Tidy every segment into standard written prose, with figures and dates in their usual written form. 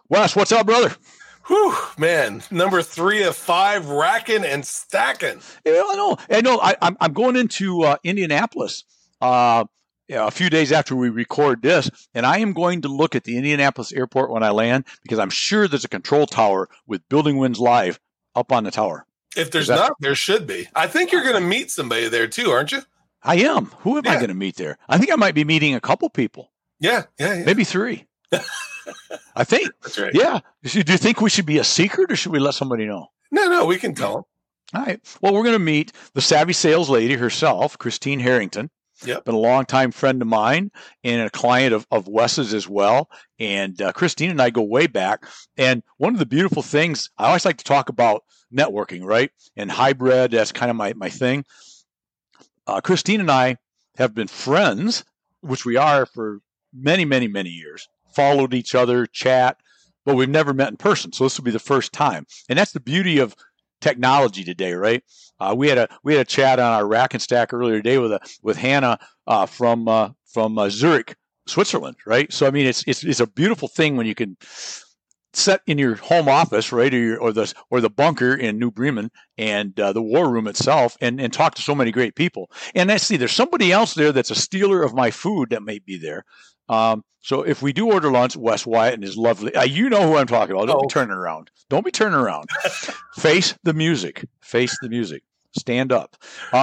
Wes, what's up, brother? Whew, man, number 3 of 5, racking and stacking. Yeah, I know. I'm going into Indianapolis a few days after we record this, and I am going to look at the Indianapolis airport when I land because I'm sure there's a control tower with Building Winds Live up on the tower. If there's not, there should be. I think you're going to meet somebody there too, aren't you? I am. Who am I going to meet there? I think I might be meeting a couple people. Yeah. Maybe 3. I think. That's right. Yeah. Do you think we should be a secret or should we let somebody know? No, we can tell them. All right. Well, we're going to meet the savvy sales lady herself, Christine Harrington. Yep. Been a longtime friend of mine and a client of Wes's as well. And Christine and I go way back. And one of the beautiful things, I always like to talk about networking, right? And hybrid, that's kind of my thing. Christine and I have been friends, which we are for many, many, many years. Followed each other, chat, but we've never met in person. So this will be the first time. And that's the beauty of technology today, right? We had a chat on our Rack and Stack earlier today with Hannah from Zurich, Switzerland, right? So I mean, it's a beautiful thing when you can set in your home office, right, or the bunker in New Bremen and the war room itself, and talk to so many great people. And I see there's somebody else there that's a stealer of my food that may be there. So if we do order lunch, Wes Wyatt and his lovely, you know who I'm talking about. Don't be turning around. Don't be turning around. Face the music. Face the music. Stand up.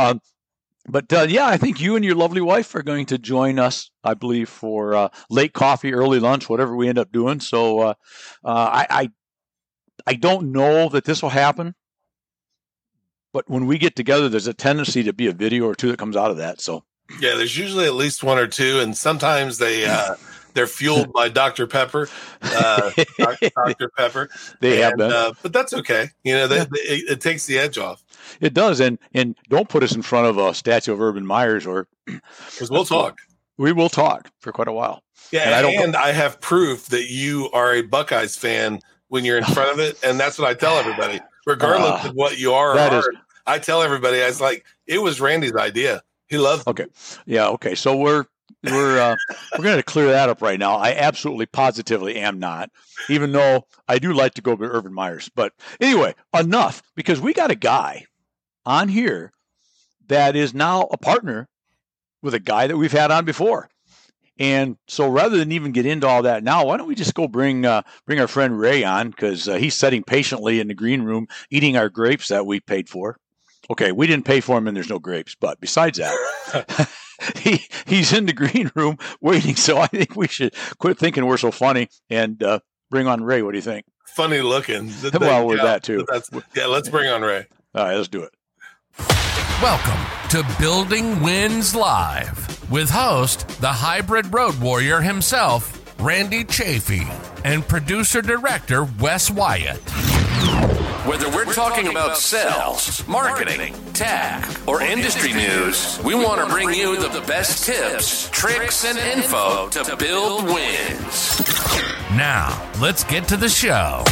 But I think you and your lovely wife are going to join us, I believe, for late coffee, early lunch, whatever we end up doing. So I don't know that this will happen, but when we get together, there's a tendency to be a video or two that comes out of that. So yeah, there's usually at least one or two, and sometimes they're fueled by Dr. Pepper. Dr. Pepper. They have been, but that's okay. You know, it takes the edge off. It does, and don't put us in front of a statue of Urban Myers, or because we'll talk. We will talk for quite a while. Yeah, and I have proof that you are a Buckeyes fan when you're in front of it, and that's what I tell everybody, regardless of what you are. I tell everybody, I was like, it was Randy's idea. He loves it. Okay, yeah, okay. So we're going to clear that up right now. I absolutely, positively am not, even though I do like to go to Urban Myers. But anyway, enough, because we got a guy on here that is now a partner with a guy that we've had on before. And so rather than even get into all that now, why don't we just go bring our friend Ray on, because he's sitting patiently in the green room eating our grapes that we paid for. Okay, we didn't pay for him and there's no grapes, but besides that, he's in the green room waiting. So I think we should quit thinking we're so funny and bring on Ray. What do you think? Funny looking. Well, we're that too. Let's bring on Ray. All right, let's do it. Welcome to Building Winds Live with host, the hybrid road warrior himself, Randy Chafee, and producer-director Wes Wyatt. Whether we're talking about sales, marketing, tech, or industry news, we want to bring you the best tips, tricks, and info to build wins. Now, let's get to the show.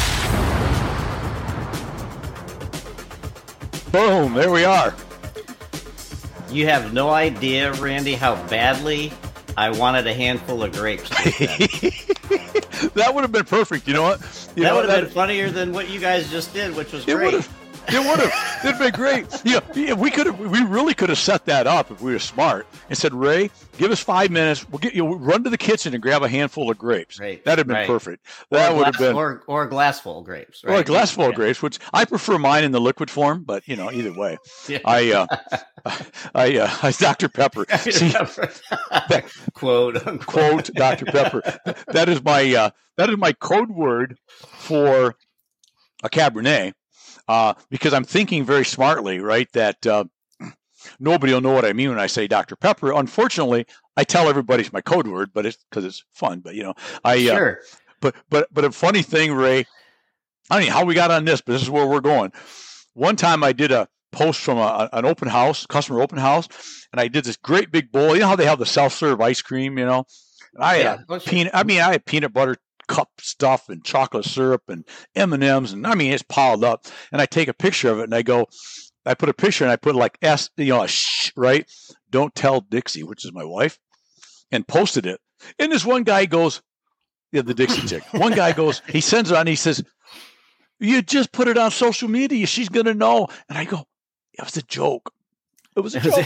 Boom, there we are. You have no idea, Randy, how badly I wanted a handful of grapes. That would have been perfect. You know what? That would have been funnier than what you guys just did, which was great. It would have. It'd been great. Yeah, we really could have set that up if we were smart and said, Ray, give us 5 minutes. We'll run to the kitchen and grab a handful of grapes. Right. That'd have been perfect. That would have been, or a glass full of grapes. Right? Or a glass full of grapes, which I prefer mine in the liquid form. But either way, yeah. I Dr. Pepper. See, quote unquote Dr. Pepper. That is my code word for a Cabernet. Because I'm thinking very smartly, right, that nobody will know what I mean when I say Dr. Pepper. Unfortunately, I tell everybody it's my code word, but it's because it's fun. But sure. But a funny thing, Ray, I don't know how we got on this, but this is where we're going. One time I did a post from an open house, customer open house, and I did this great big bowl. You know how they have the self-serve ice cream, And I had peanut butter cup stuff and chocolate syrup and M&Ms, and it's piled up. And I take a picture of it, and I put a picture, and I put like S, a shh, right? Don't tell Dixie, which is my wife, and posted it. And this one guy goes, Yeah, the Dixie chick. One guy goes, he sends it on. He says, "You just put it on social media. She's gonna know." And I go, "It was a joke. It was a joke."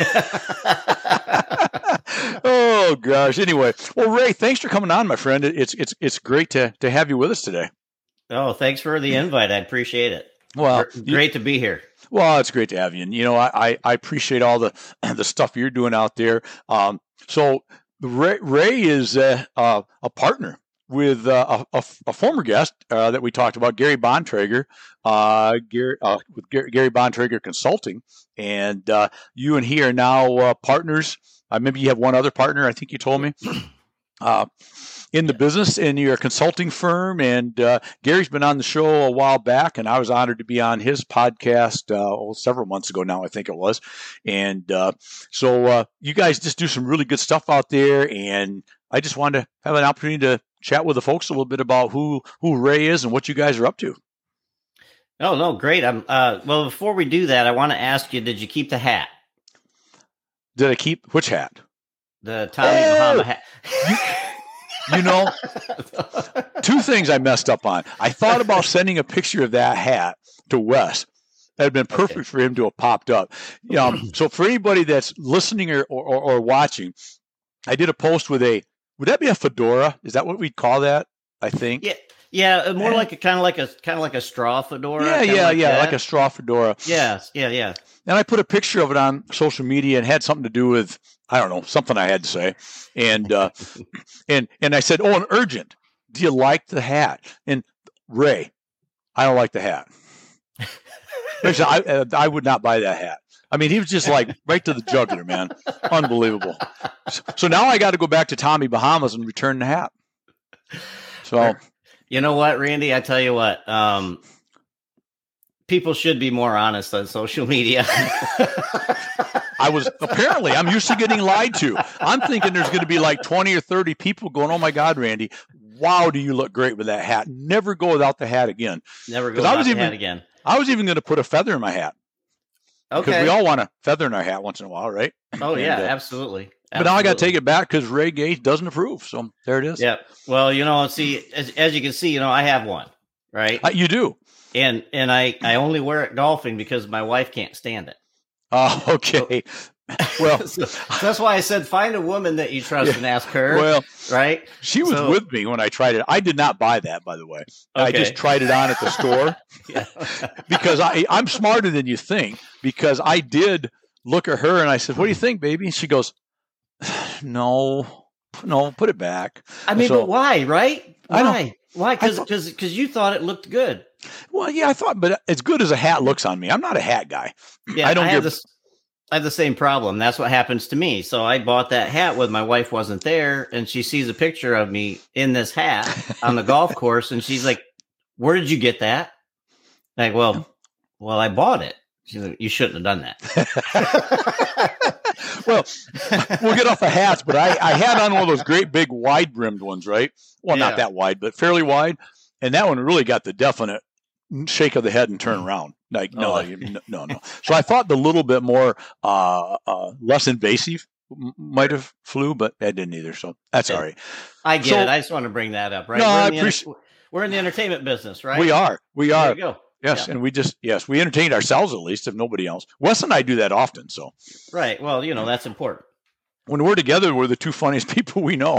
Oh gosh. Anyway, well, Ray, thanks for coming on, my friend. It's great to have you with us today. Oh, thanks for the invite. I appreciate it. Well, great to be here. Well, it's great to have you. And I appreciate all the stuff you're doing out there. So Ray is a partner with a former guest that we talked about, Gary Bontrager, with Gary Bontrager Consulting, and you and he are now partners. Maybe you have one other partner, I think you told me, in the business, in your consulting firm. And Gary's been on the show a while back, and I was honored to be on his podcast several months ago now, I think it was. And so you guys just do some really good stuff out there, and I just wanted to have an opportunity to chat with the folks a little bit about who Ray is and what you guys are up to. Oh, no, great. Well, before we do that, I want to ask you, did you keep the hat? Did I keep which hat? The Tommy Bahama hat. Two things I messed up on. I thought about sending a picture of that hat to Wes. That had been perfect for him to have popped up. So for anybody that's listening or watching, I did a post with would that be a fedora? Is that what we'd call that? I think. Yeah. Yeah, more like a kind of like a straw fedora. Yeah, like a straw fedora. Yes, yeah. And I put a picture of it on social media and had something to do with, I don't know, something I had to say. And and I said, "Oh, an urgent. Do you like the hat?" And Ray, I don't like the hat. I would not buy that hat. I mean, he was just like right to the jugular, man. Unbelievable. So now I got to go back to Tommy Bahamas and return the hat. So. You know what, Randy? I tell you what, people should be more honest on social media. I'm used to getting lied to. I'm thinking there's going to be like 20 or 30 people going, "Oh my God, Randy, wow, do you look great with that hat. Never go without the hat again." Never go without the hat again. I was even going to put a feather in my hat. Okay. Because we all want a feather in our hat once in a while, right? Oh, yeah, absolutely. But now I got to take it back because Ray Gage doesn't approve. So there it is. Yeah. Well, see, as you can see, I have one, right? You do. And I only wear it golfing because my wife can't stand it. Oh, okay. Well, so that's why I said find a woman that you trust and ask her. Well, right? She was with me when I tried it. I did not buy that, by the way. Okay. I just tried it on at the store because I'm smarter than you think. Because I did look at her and I said, "What do you think, baby?" And she goes, No, put it back." I mean, but why, right? Why? Because you thought it looked good. Well, yeah, I thought, but as good as a hat looks on me, I'm not a hat guy. Yeah, I have the same problem. That's what happens to me. So I bought that hat when my wife wasn't there, and she sees a picture of me in this hat on the golf course, and she's like, "Where did you get that?" Like, well, I bought it. She's like, "You shouldn't have done that." Well, we'll get off the hats, but I had on one of those great big wide brimmed ones, right? Well, not that wide, but fairly wide. And that one really got the definite shake of the head and turn around. Like, no. So I thought the little bit more, less invasive might have flew, but that didn't either. So that's all right. I get it. I just want to bring that up, right? No, we're in the entertainment business, right? We are. There you go. Yes, and we entertained ourselves at least, if nobody else. Wes and I do that often, so. Right. Well, that's important. When we're together, we're the two funniest people we know.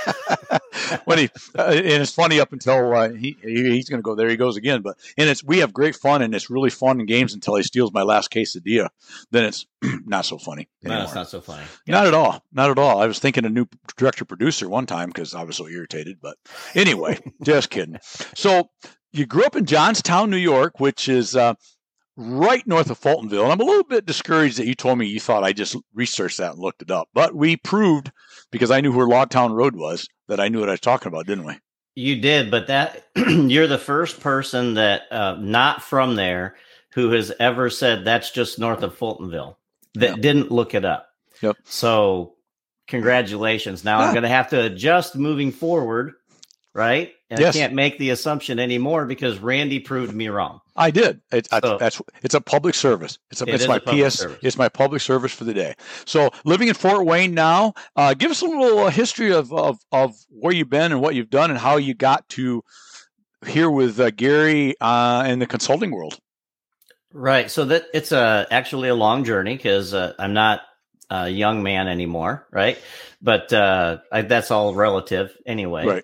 And it's funny up until he's going to go. There he goes again. We have great fun, and it's really fun in games until he steals my last quesadilla. Then it's not so funny anymore. No, it's not so funny. Not at all. Not at all. I was thinking a new director producer one time because I was so irritated. But anyway, just kidding. So. You grew up in Johnstown, New York, which is right north of Fultonville. And I'm a little bit discouraged that you told me you thought I just researched that and looked it up. But we proved, because I knew where Logtown Road was, that I knew what I was talking about, didn't we? You did, but that you're the first person that not from there who has ever said that's just north of Fultonville that didn't look it up. Yep. So congratulations. Now I'm going to have to adjust moving forward, right? And I can't make the assumption anymore because Randy proved me wrong. I did. It's a public service. It's my PS. It's my public service for the day. So living in Fort Wayne now, give us a little history of where you've been and what you've done and how you got to here with Gary in the consulting world. Right. So that it's actually a long journey because I'm not a young man anymore. Right. But that's all relative anyway. Right.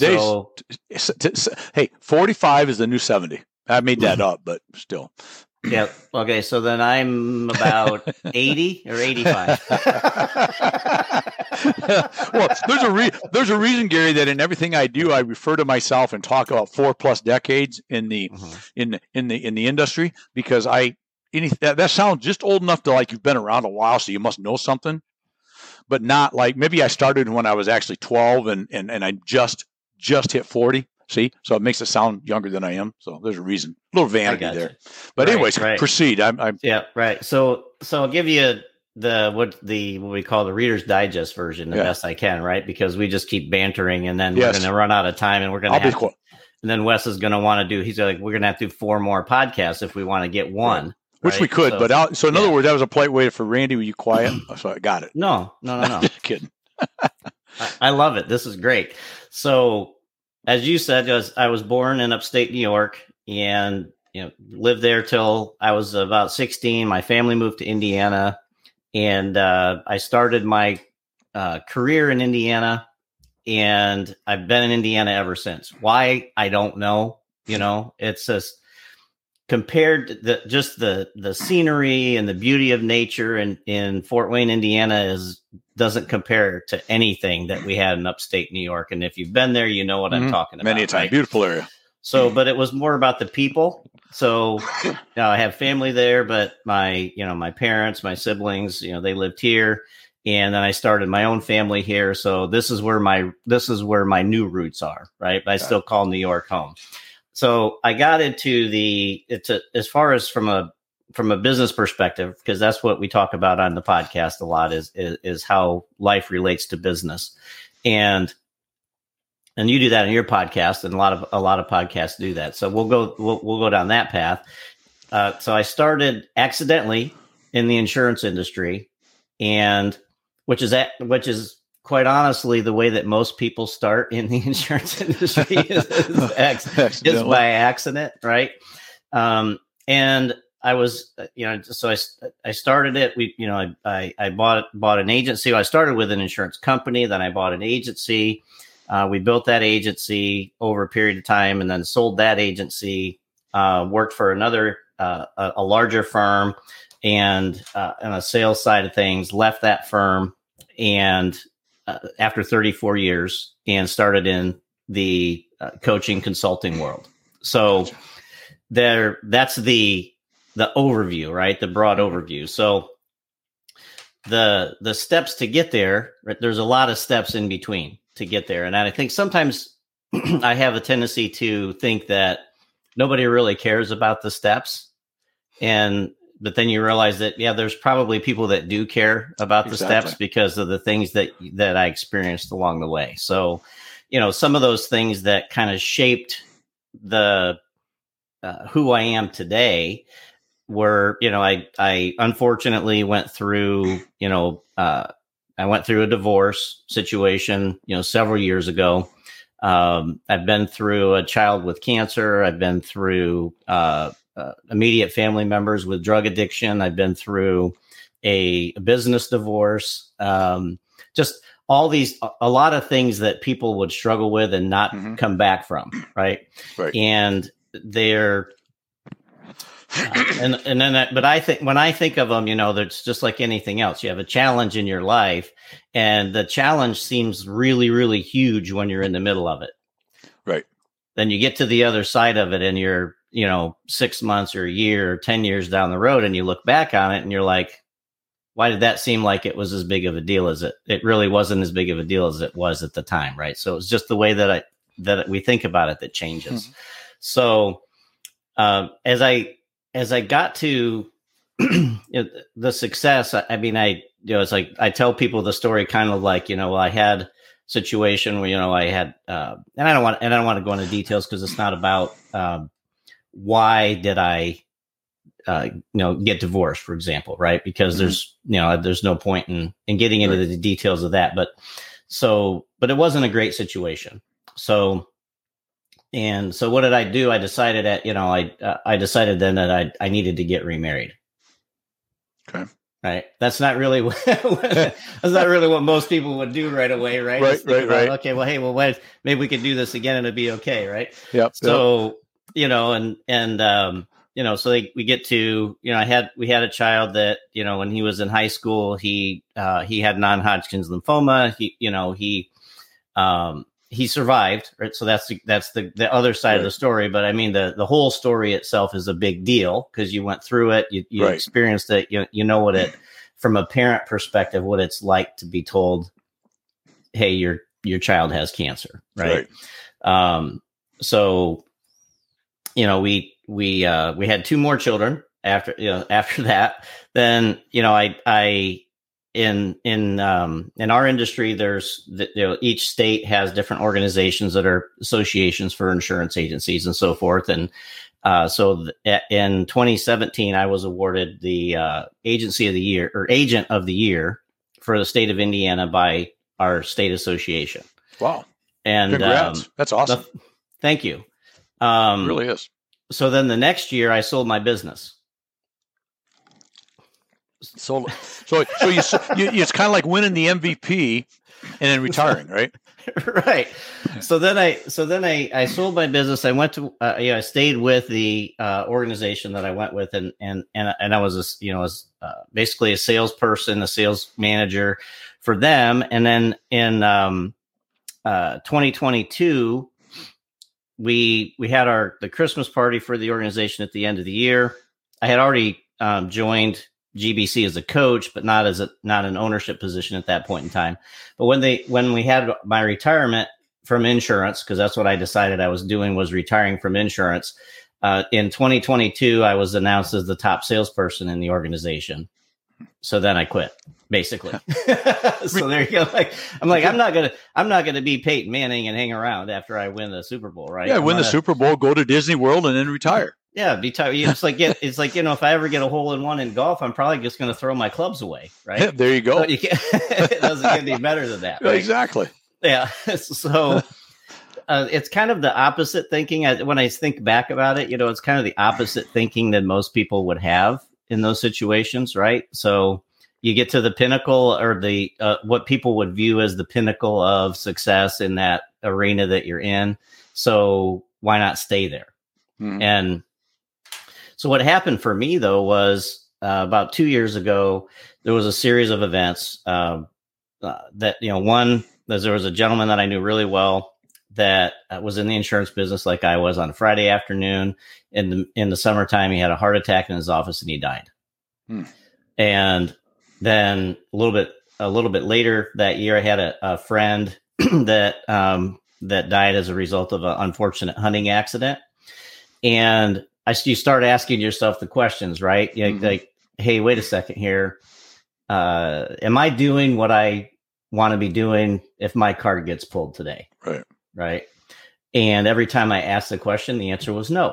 Hey, 45 is the new 70. I made that up, but still. Yeah. Okay. So then I'm about 80 or 85. Well, there's a reason, Gary, that in everything I do, I refer to myself and talk about 4+ decades in the in the industry because that sounds just old enough to like you've been around a while, so you must know something, but not like maybe I started when I was actually 12 and I just hit 40. See, so it makes it sound younger than I am. So there's a reason, a little vanity there. But anyways, proceed. Yeah, right. So I'll give you what we call the Reader's Digest version the best I can, right? Because we just keep bantering, and then we're going to run out of time, and we're going to have. And then Wes is going to want to do. He's like, we're going to have to do 4 more podcasts if we want to get one. Right. Which we could, in other words, that was a polite way for Randy. Were you quiet? So I got it. No. Just kidding. I love it. This is great. So. As you said, I was born in upstate New York and lived there till I was about 16. My family moved to Indiana, and I started my career in Indiana, and I've been in Indiana ever since. Why? I don't know. It's just compared to the scenery and the beauty of nature in Fort Wayne, Indiana doesn't compare to anything that we had in upstate New York. And if you've been there, you know what I'm talking about. Many a time. Right? Beautiful area. So, but it was more about the people. So I have family there, but my parents, my siblings, they lived here. And then I started my own family here. So this is where my new roots are, right? But I still call New York home. So I got into as far as from a business perspective, because that's what we talk about on the podcast a lot is how life relates to business. And you do that in your podcast, and a lot of podcasts do that. So we'll go down that path. So I started accidentally in the insurance industry, and which is quite honestly the way that most people start in the insurance industry is by accident, right? And I was, so I started it. I bought an agency. I started with an insurance company, then I bought an agency. We built that agency over a period of time, and then sold that agency. Worked for another a larger firm, and on the sales side of things, left that firm, and after 34 years, and started in the coaching consulting world. So that's the overview, right? The broad overview. So the steps to get there, right? There's a lot of steps in between to get there. And I think sometimes I have a tendency to think that nobody really cares about the steps. But then you realize that, there's probably people that do care about the steps because of the things that I experienced along the way. So, some of those things that kind of shaped the who I am today were, I unfortunately went through, I went through a divorce situation, several years ago. I've been through a child with cancer. I've been through immediate family members with drug addiction. I've been through a business divorce. Just all a lot of things that people would struggle with and not come back from. Right. And they're, but I think when I think of them, it's just like anything else. You have a challenge in your life, and the challenge seems really, really huge when you're in the middle of it. Right. Then you get to the other side of it, and you're, 6 months or a year or 10 years down the road, and you look back on it and you're like, why did that seem like it was as big of a deal as it really wasn't as big of a deal as it was at the time. Right. So it's just the way that we think about it that changes. So, as I got to the success, it's like I tell people the story kind of like, I had situation where, I had, and I don't want to go into details because it's not about why did I, get divorced, for example, right? Because there's no point in getting into the details of that. But it wasn't a great situation. So what did I do? I decided I decided then that I needed to get remarried. Okay. Right. That's not really what most people would do right away. Right. Right. Okay. Well, hey, maybe we could do this again and it'd be okay. Right. Yep. So, so we get to, we had a child that, when he was in high school, he had non-Hodgkin's lymphoma. He survived, right? So that's the other side of the story. But I mean, the whole story itself is a big deal because you went through it, you experienced it, you know what it, from a parent perspective, what it's like to be told, hey, your child has cancer, right? So, we had 2 more children after that. Then, in our industry, there's each state has different organizations that are associations for insurance agencies and so forth. And so in 2017, I was awarded the agency of the year or agent of the year for the state of Indiana by our state association. Wow! And congrats. That's awesome. Thank you. It really is. So then the next year, I sold my business. So it's kind of like winning the MVP and then retiring, right? Right. So then I sold my business. I went to I stayed with the organization that I went with, and I was basically a salesperson, a sales manager for them. And then in 2022, we had the Christmas party for the organization at the end of the year. I had already joined GBC as a coach, but not an ownership position at that point in time. But when we had my retirement from insurance, because that's what I decided I was doing, was retiring from insurance. In 2022, I was announced as the top salesperson in the organization. So then I quit, basically. So there you go. I'm not gonna be Peyton Manning and hang around after I win the Super Bowl, right? Yeah, win the Super Bowl, go to Disney World, and then retire. Yeah, be tired. It's like if I ever get a hole in one in golf, I'm probably just going to throw my clubs away, right? Yeah, there you go. So it doesn't get any better than that. Right? Exactly. Yeah. So it's kind of the opposite thinking. When I think back about it, it's kind of the opposite thinking that most people would have in those situations, right? So you get to the pinnacle or the what people would view as the pinnacle of success in that arena that you're in. So why not stay there? Mm-hmm. And so what happened for me, though, was about 2 years ago, there was a series of events that, one, there was a gentleman that I knew really well that was in the insurance business like I was on a Friday afternoon. In the summertime, he had a heart attack in his office and he died. And then a little bit later that year, I had a friend that died as a result of an unfortunate hunting accident. And you start asking yourself the questions, right? Like, hey, wait a second here. Am I doing what I want to be doing if my card gets pulled today? Right. Right. And every time I asked the question, the answer was no.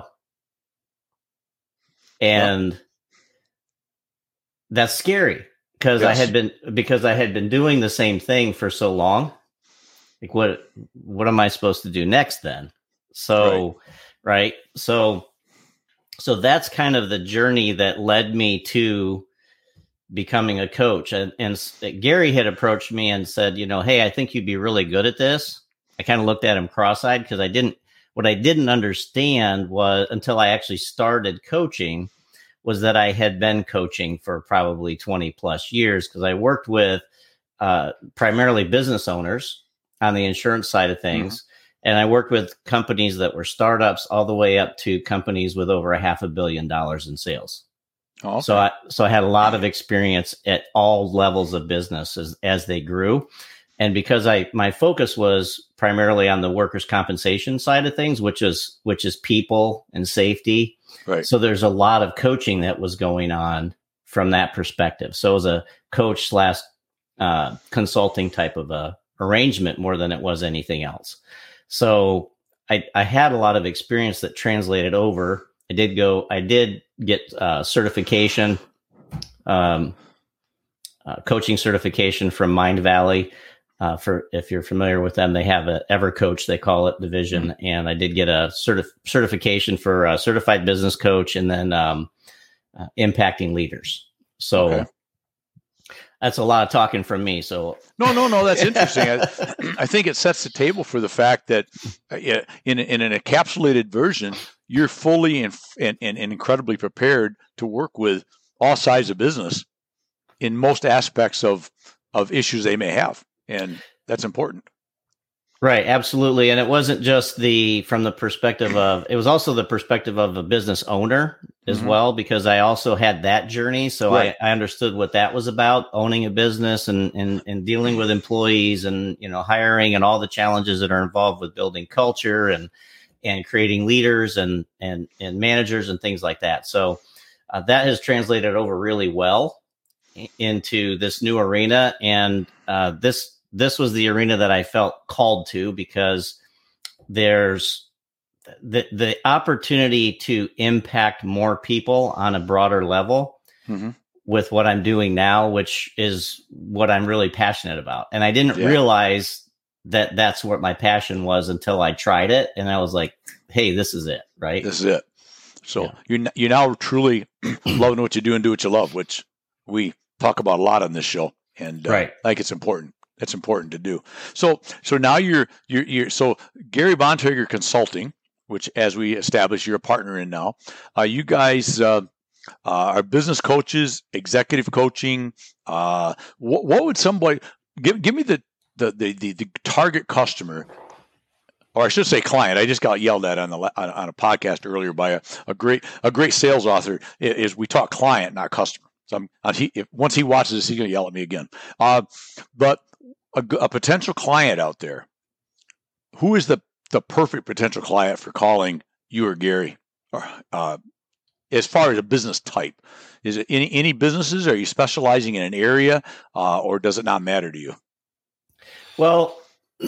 And that's scary because I had been doing the same thing for so long. Like, what am I supposed to do next then? So, right. So that's kind of the journey that led me to becoming a coach. And Gary had approached me and said, hey, I think you'd be really good at this. I kind of looked at him cross-eyed because what I didn't understand was until I actually started coaching was that I had been coaching for probably 20 plus years because I worked with primarily business owners on the insurance side of things. Mm-hmm. And I worked with companies that were startups all the way up to companies with over $500 million in sales. Okay. So I had a lot of experience at all levels of business as they grew. And because my focus was primarily on the workers' compensation side of things, which is people and safety. Right. So there's a lot of coaching that was going on from that perspective. So it was a coach / consulting type of a arrangement more than it was anything else. So I had a lot of experience that translated over. I did get certification, coaching certification from Mind Valley. For if you're familiar with them, they have a EverCoach, they call it, division. And I did get a certification for a certified business coach, and then impacting leaders. So okay. That's a lot of talking from me. So no, that's interesting. I think it sets the table for the fact that in an encapsulated version, you're fully and incredibly prepared to work with all sides of business in most aspects of issues they may have. And that's important. Right. Absolutely. And it wasn't just from the perspective of, it was also the perspective of a business owner as well, because I also had that journey. So right. I understood what that was about, owning a business and dealing with employees and, hiring and all the challenges that are involved with building culture and creating leaders and managers and things like that. So that has translated over really well into this new arena. And this was the arena that I felt called to, because there's the opportunity to impact more people on a broader level with what I'm doing now, which is what I'm really passionate about. And I didn't realize that that's what my passion was until I tried it. And I was like, hey, this is it. Right. This is it. So you're now truly loving what you do and do what you love, which we talk about a lot on this show. And I think it's important. That's important to do. So now you're so Gary Bontrager Consulting, which, as we established, you're a partner in now. You guys are business coaches, executive coaching. What would somebody give me the target customer, or I should say client? I just got yelled at on a podcast earlier by a great sales author. Is we talk client, not customer. So once he watches this, he's going to yell at me again. But a potential client out there, who is the perfect potential client for calling you or Gary? Or as far as a business type, is it any businesses? Are you specializing in an area, or does it not matter to you? Well,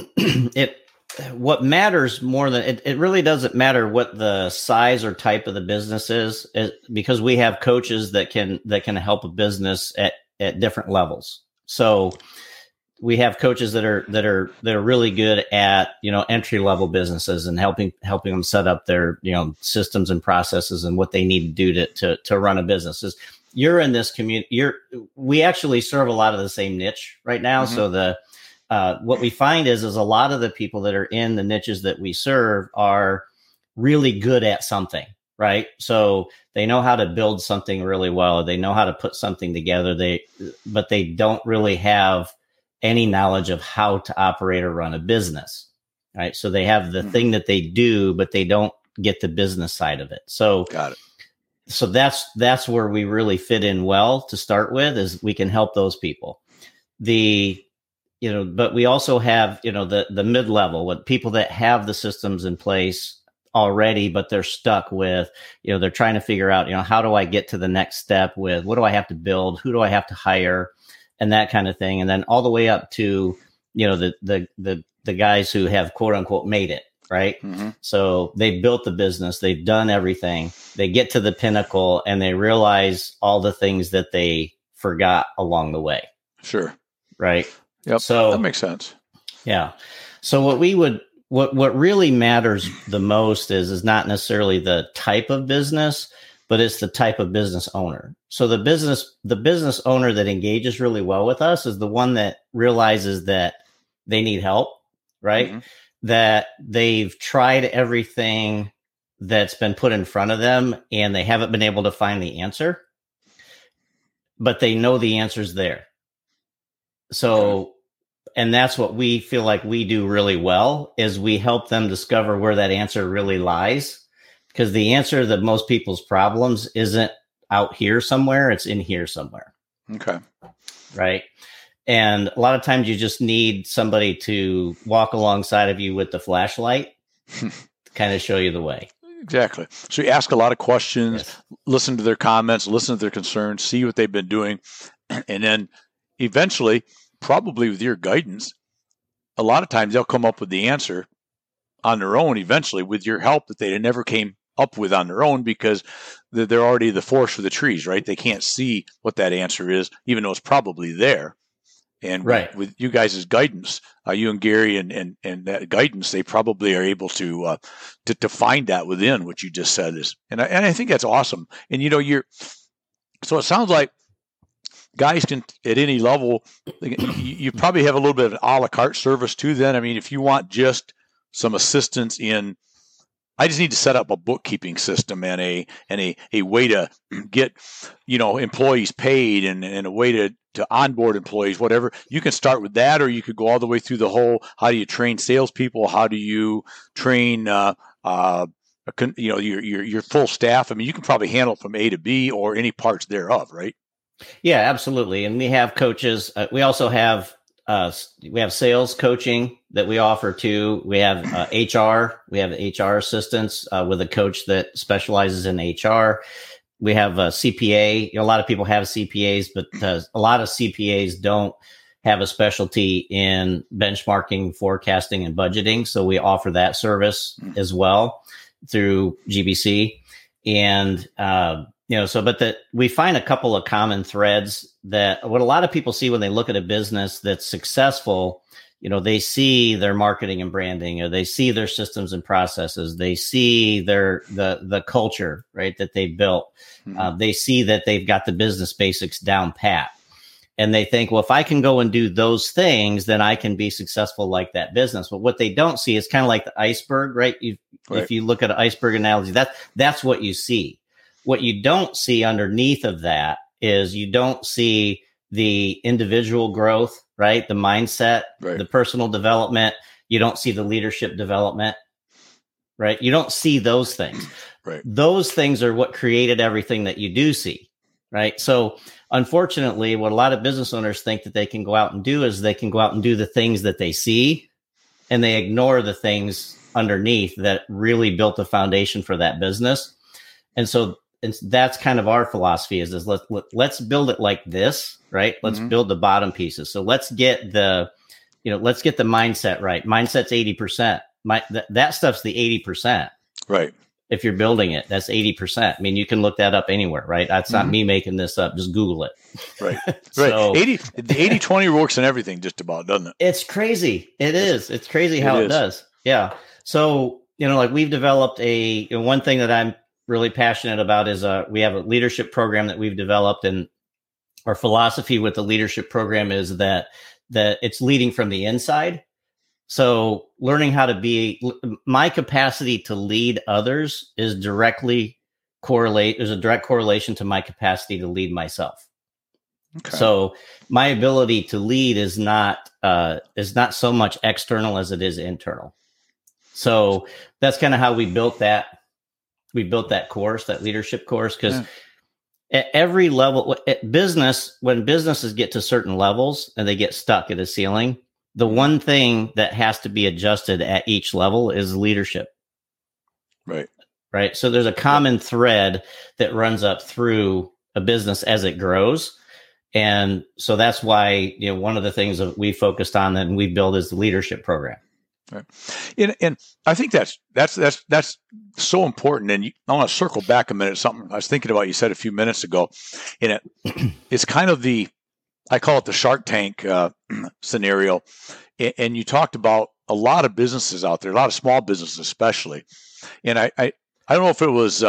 what matters more than it really doesn't matter what the size or type of the business is, because we have coaches that can help a business at different levels. So we have coaches that are really good at, entry level businesses and helping them set up their, systems and processes and what they need to do to run a business. You're in this community. We actually serve a lot of the same niche right now. So what we find is a lot of the people that are in the niches that we serve are really good at something, right? So they know how to build something really well. They know how to put something together. But they don't really have any knowledge of how to operate or run a business, right? So they have the thing that they do, but they don't get the business side of it. So got it. So that's where we really fit in well to start with, is we can help those people. But we also have, the mid-level, with people that have the systems in place already, but they're stuck with, they're trying to figure out, how do I get to the next step with, what do I have to build? Who do I have to hire? And that kind of thing. And then all the way up to, the guys who have quote unquote made it, right? So they built the business, they've done everything, they get to the pinnacle and they realize all the things that they forgot along the way. Sure. Right. Yep. So that makes sense. Yeah. So what really matters the most is not necessarily the type of business, but it's the type of business owner. So the business owner that engages really well with us is the one that realizes that they need help, right? That they've tried everything that's been put in front of them and they haven't been able to find the answer, but they know the answer's there. So, and that's what we feel like we do really well, is we help them discover where that answer really lies. Because the answer to most people's problems isn't out here somewhere, it's in here somewhere. Okay. Right. And a lot of times you just need somebody to walk alongside of you with the flashlight to kind of show you the way. Exactly. So you ask a lot of questions, listen to their comments, listen to their concerns, see what they've been doing. And then eventually, probably with your guidance, a lot of times they'll come up with the answer on their own eventually with your help that they never came up with on their own, because they're already the forest for the trees, right? They can't see what that answer is, even though it's probably there. And with you guys' guidance, you and Gary and that guidance, they probably are able to find that within what you just said is, and I think that's awesome. And so it sounds like guys can at any level, you probably have a little bit of an a la carte service too. Then, I mean, if you want just some assistance in, I just need to set up a bookkeeping system and a way to get, employees paid and a way to onboard employees, whatever. You can start with that, or you could go all the way through the whole, how do you train salespeople? How do you train, your full staff? I mean, you can probably handle it from A to B or any parts thereof, right? Yeah, absolutely. And we have coaches. We also have sales coaching that we offer too. We have HR. We have HR assistants with a coach that specializes in HR. We have a CPA. A lot of people have CPAs, but a lot of CPAs don't have a specialty in benchmarking, forecasting, and budgeting. So we offer that service as well through GBC. And we find a couple of common threads that what a lot of people see when they look at a business that's successful, they see their marketing and branding, or they see their systems and processes. They see the culture, right, that they built. Mm-hmm. They see that they've got the business basics down pat. And they think, well, if I can go and do those things, then I can be successful like that business. But what they don't see is kind of like the iceberg, right? If you look at an iceberg analogy, that's what you see. What you don't see underneath of that is you don't see the individual growth, right? The mindset, the personal development. You don't see the leadership development, right? You don't see those things. Right. Those things are what created everything that you do see, right? So unfortunately, what a lot of business owners think that they can go out and do is they can go out and do the things that they see, and they ignore the things underneath that really built the foundation for that business. And so that's kind of our philosophy is let's build it like this, right? Let's build the bottom pieces. So let's get the mindset right. Mindset's 80%. That stuff's the 80%. Right. If you're building it, that's 80%. I mean, you can look that up anywhere, right? That's not me making this up. Just Google it. Right. So, the 80-20 works in everything just about, doesn't it? It's crazy. It is. It's crazy how it does. Yeah. So, like we've developed one thing that I'm really passionate about is we have a leadership program that we've developed, and our philosophy with the leadership program is that it's leading from the inside. So learning how to my capacity to lead others is there's a direct correlation to my capacity to lead myself. Okay. So my ability to lead is not so much external as it is internal. So that's kind of how we built that. We built that course, that leadership course, because at every level, when businesses get to certain levels and they get stuck at a ceiling, the one thing that has to be adjusted at each level is leadership. Right. Right. So there's a common thread that runs up through a business as it grows. And so that's why, one of the things that we focused on and we build is the leadership program. Right. And I think that's so important. And I want to circle back a minute. Something I was thinking about, you said a few minutes ago, and it's kind of I call it the Shark Tank scenario. And you talked about a lot of businesses out there, a lot of small businesses, especially. And I don't know if it was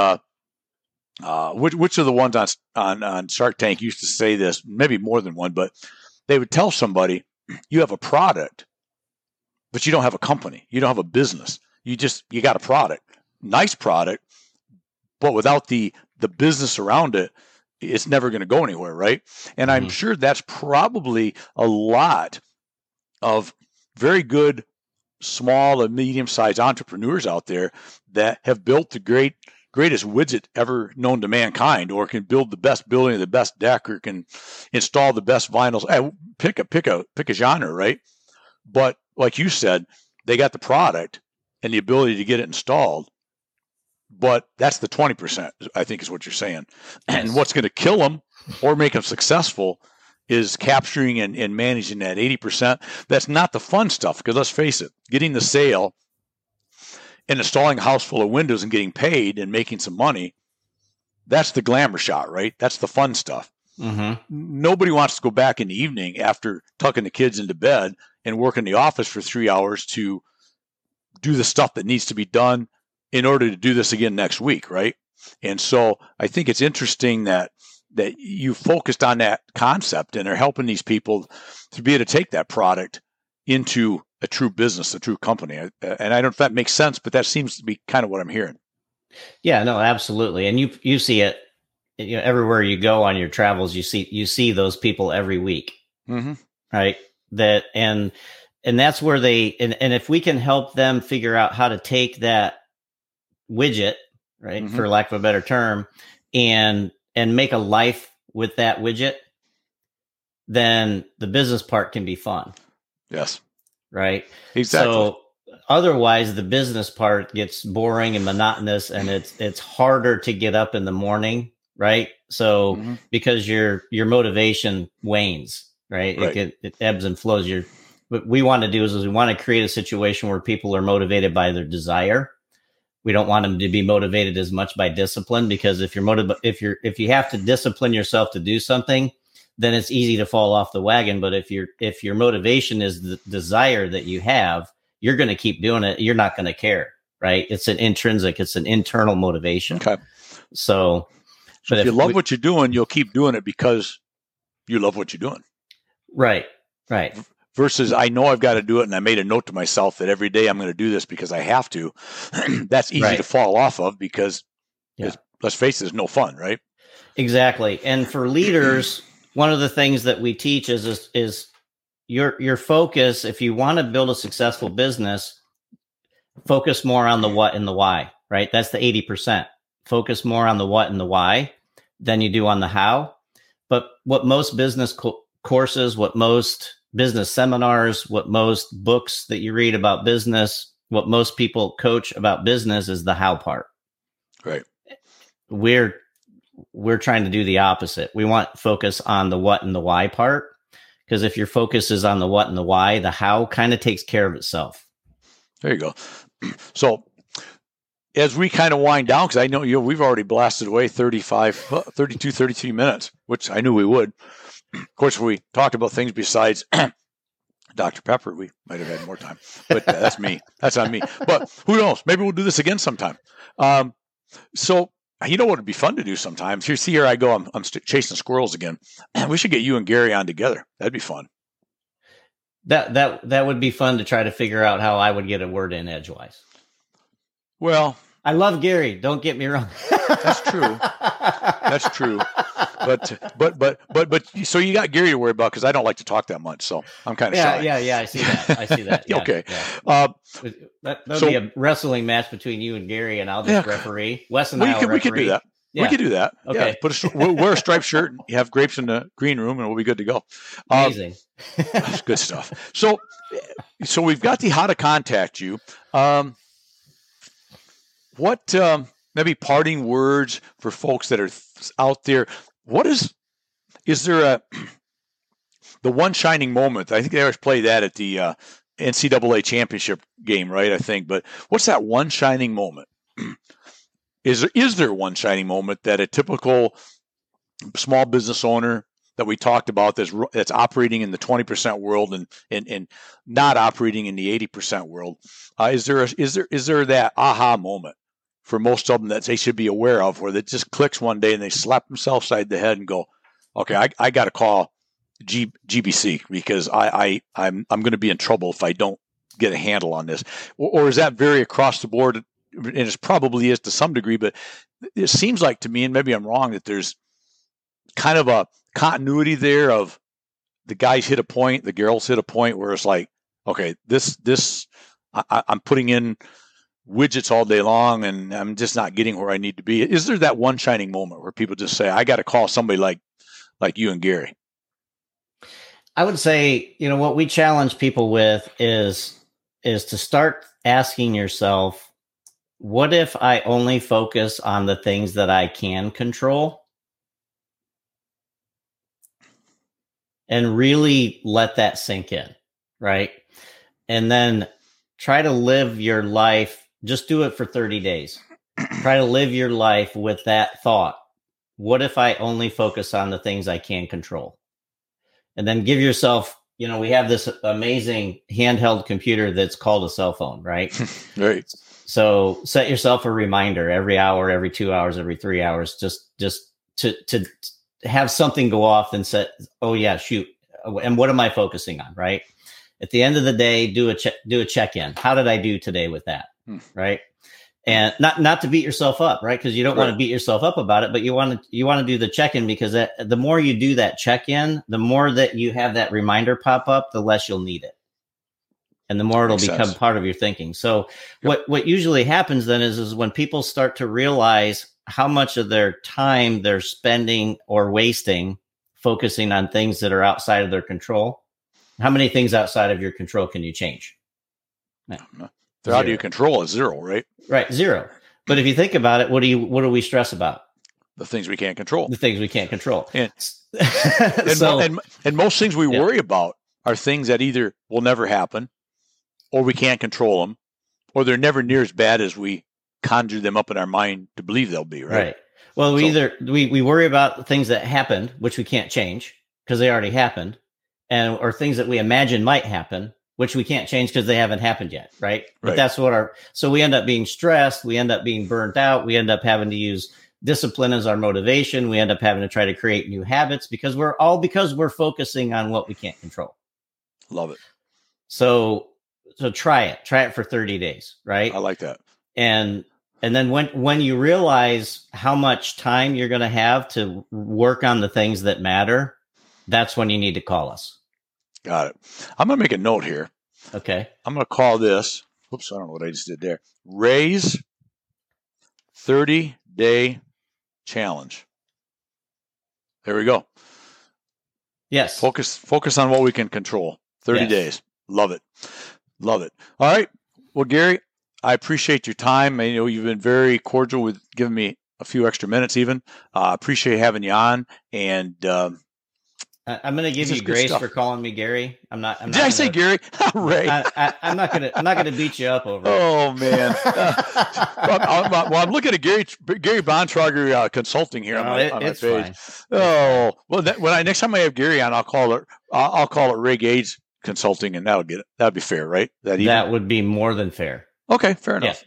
which of the ones on Shark Tank used to say this, maybe more than one, but they would tell somebody, you have a product, but you don't have a company. You don't have a business. You got a product, nice product, but without the business around it, it's never going to go anywhere, right? And I'm sure that's probably a lot of very good small and medium-sized entrepreneurs out there that have built the greatest widget ever known to mankind, or can build the best building, the best deck, or can install the best vinyls. Pick a genre, right? But like you said, they got the product and the ability to get it installed. But that's the 20%, I think, is what you're saying. And what's going to kill them or make them successful is capturing and managing that 80%. That's not the fun stuff, because let's face it, getting the sale and installing a house full of windows and getting paid and making some money, that's the glamour shot, right? That's the fun stuff. Mm-hmm. Nobody wants to go back in the evening after tucking the kids into bed and work in the office for 3 hours to do the stuff that needs to be done in order to do this again next week, right? And so I think it's interesting that you focused on that concept and are helping these people to be able to take that product into a true business, a true company. And I don't know if that makes sense, but that seems to be kind of what I'm hearing. Yeah, no, absolutely. And you see it, everywhere you go on your travels, you see those people every week, mm-hmm. right? That, and that's where and if we can help them figure out how to take that widget, right, mm-hmm. for lack of a better term, and make a life with that widget, then the business part can be fun. Yes. Right. Exactly. So otherwise the business part gets boring and monotonous, and it's harder to get up in the morning. Right. So mm-hmm. because your motivation wanes, right? It ebbs and flows. What we want to do is we want to create a situation where people are motivated by their desire. We don't want them to be motivated as much by discipline, because if you have to discipline yourself to do something, then it's easy to fall off the wagon. But if your motivation is the desire that you have, you're going to keep doing it. You're not going to care, right? It's an internal motivation. Okay. So if you love what you're doing, you'll keep doing it because you love what you're doing. Right. Versus, I know I've got to do it, and I made a note to myself that every day I'm going to do this because I have to. That's easy to fall off of, because let's face it, it's no fun, right? Exactly. And for leaders, one of the things that we teach is your focus. If you want to build a successful business, focus more on the what and the why, right? That's the 80%. Focus more on the what and the why than you do on the how. But what most business courses, what most business seminars, what most books that you read about business, what most people coach about business is the how part. Right. We're trying to do the opposite. We want focus on the what and the why part, because if your focus is on the what and the why, the how kind of takes care of itself. There you go. So as we kind of wind down, because I know we've already blasted away 32, 33 minutes, which I knew we would. Of course, if we talked about things besides Dr. Pepper, we might have had more time, but that's me. That's on me. But who knows? Maybe we'll do this again sometime. So you know what would be fun to do sometimes? Here I go. I'm chasing squirrels again. We should get you and Gary on together. That'd be fun. That would be fun to try to figure out how I would get a word in edgewise. Well, I love Gary. Don't get me wrong. That's true. That's true. But so you got Gary to worry about, because I don't like to talk that much, so I'm kind of shy. Yeah. I see that. Yeah, okay. Yeah. That'll be a wrestling match between you and Gary, and I'll just referee. Wes and I will referee. We could do that. Yeah. We could do that. Okay. Yeah, wear a striped shirt, and you have grapes in the green room, and we'll be good to go. Amazing. That's good stuff. So we've got the how to contact you. What maybe parting words for folks that are out there? What is there the one shining moment? I think they always play that at the NCAA championship game, right? I think. But what's that one shining moment? Is there one shining moment that a typical small business owner that we talked about that's operating in the 20% world and not operating in the 80% world? Is there that aha moment for most of them that they should be aware of, where that just clicks one day and they slap themselves side the head and go, okay, I got to call GBC because I'm going to be in trouble if I don't get a handle on this? Or is that very across the board? And it probably is to some degree, but it seems like to me, and maybe I'm wrong, that there's kind of a continuity there of the guys hit a point, the girls hit a point where it's like, okay, I'm putting in widgets all day long and I'm just not getting where I need to be. Is there that one shining moment where people just say, I got to call somebody like you and Gary? I would say, what we challenge people with is to start asking yourself, what if I only focus on the things that I can control? and really let that sink in, right? And then try to live your life. Just do it for 30 days. Try to live your life with that thought. What if I only focus on the things I can control? And then give yourself, we have this amazing handheld computer that's called a cell phone, right? Right. So set yourself a reminder every hour, every 2 hours, every 3 hours, just to have something go off and set, oh yeah, shoot. And what am I focusing on? Right. At the end of the day, do a check-in. How did I do today with that? Right. And not to beat yourself up, right? Because you don't want to beat yourself up about it, but you want to do the check-in, because the more you do that check-in, the more that you have that reminder pop up, the less you'll need it. And the more it'll become part of your thinking. So what usually happens then is when people start to realize how much of their time they're spending or wasting focusing on things that are outside of their control, how many things outside of your control can you change? They're out of your control is zero, right? Right, zero. But if you think about it, what do we stress about? The things we can't control. The things we can't control. And most things we worry about are things that either will never happen, or we can't control them, or they're never near as bad as we conjure them up in our mind to believe they'll be, right? Well, we worry about things that happened, which we can't change because they already happened, or things that we imagine might happen, which we can't change because they haven't happened yet, right? But that's so we end up being stressed, we end up being burnt out, we end up having to use discipline as our motivation, we end up having to try to create new habits because we're focusing on what we can't control. Love it. So try it for 30 days, right? I like that. And then when you realize how much time you're going to have to work on the things that matter, that's when you need to call us. Got it. I'm going to make a note here. Okay. I'm going to call this, oops, I don't know what I just did there. Ray's 30-day challenge. There we go. Yes. Focus on what we can control. 30 days. Love it. Love it. All right. Well, Gary, I appreciate your time. I know you've been very cordial with giving me a few extra minutes even. Appreciate having you on. And I'm going to give you grace for calling me Gary. I'm not. Did I say Gary? Ray. I'm not going to beat you up over it. Oh man. I'm looking at Gary Bontrager Consulting here on my page. Fine. Oh well. Next time I have Gary on, I'll call it Ray Gage Consulting, and that'll be fair, right? That would be more than fair. Okay, fair enough.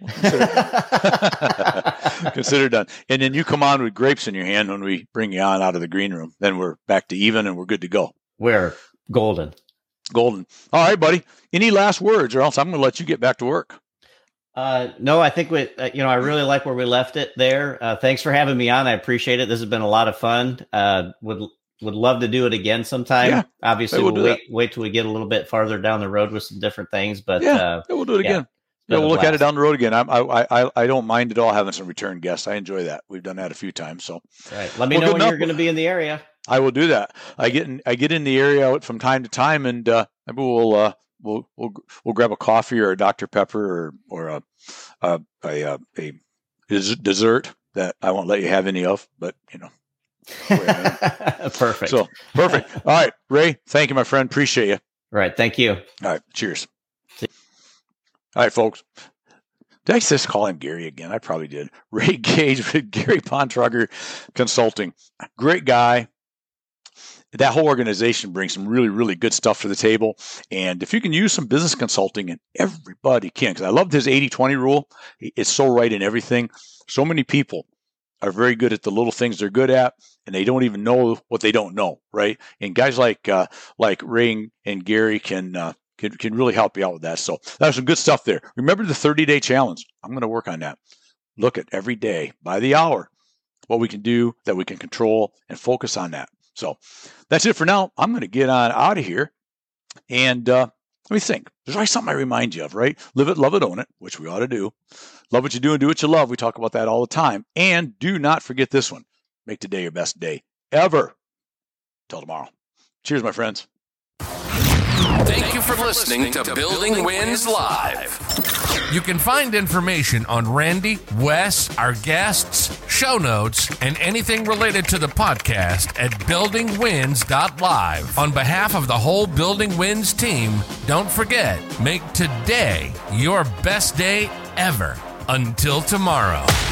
Yeah. Consider done. And then you come on with grapes in your hand when we bring you on out of the green room. Then we're back to even and we're good to go. We're golden. Golden. All right, buddy. Any last words, or else I'm going to let you get back to work. No, I think I really like where we left it there. Thanks for having me on. I appreciate it. This has been a lot of fun. Would love to do it again sometime. Yeah, obviously, we'll wait till we get a little bit farther down the road with some different things. But we'll do it again. Yeah, we'll look at it down the road again. I don't mind at all having some return guests. I enjoy that. We've done that a few times. So let me know when you're going to be in the area. I will do that. I get in the area from time to time, and maybe we'll grab a coffee or a Dr. Pepper or a dessert that I won't let you have any of. But perfect. So perfect. All right, Ray. Thank you, my friend. Appreciate you. All right. Thank you. All right. Cheers. All right, folks. Did I just call him Gary again? I probably did. Ray Gage with Gary Bontrager Consulting. Great guy. That whole organization brings some really, really good stuff to the table. And if you can use some business consulting, and everybody can, because I loved his 80-20 rule. It's so right in everything. So many people are very good at the little things they're good at, and they don't even know what they don't know, right? And guys like Ray and Gary can really help you out with that. So that's some good stuff there. Remember the 30-day challenge. I'm going to work on that. Look at every day by the hour, what we can do that we can control and focus on that. So that's it for now. I'm going to get on out of here. And let me think. There's always something I remind you of, right? Live it, love it, own it, which we ought to do. Love what you do and do what you love. We talk about that all the time. And do not forget this one. Make today your best day ever. Till tomorrow. Cheers, my friends. Thank you for listening to Building Wins Live. You can find information on Randy, Wes, our guests, show notes, and anything related to the podcast at buildingwins.live. On behalf of the whole Building Wins team, don't forget, make today your best day ever. Until tomorrow.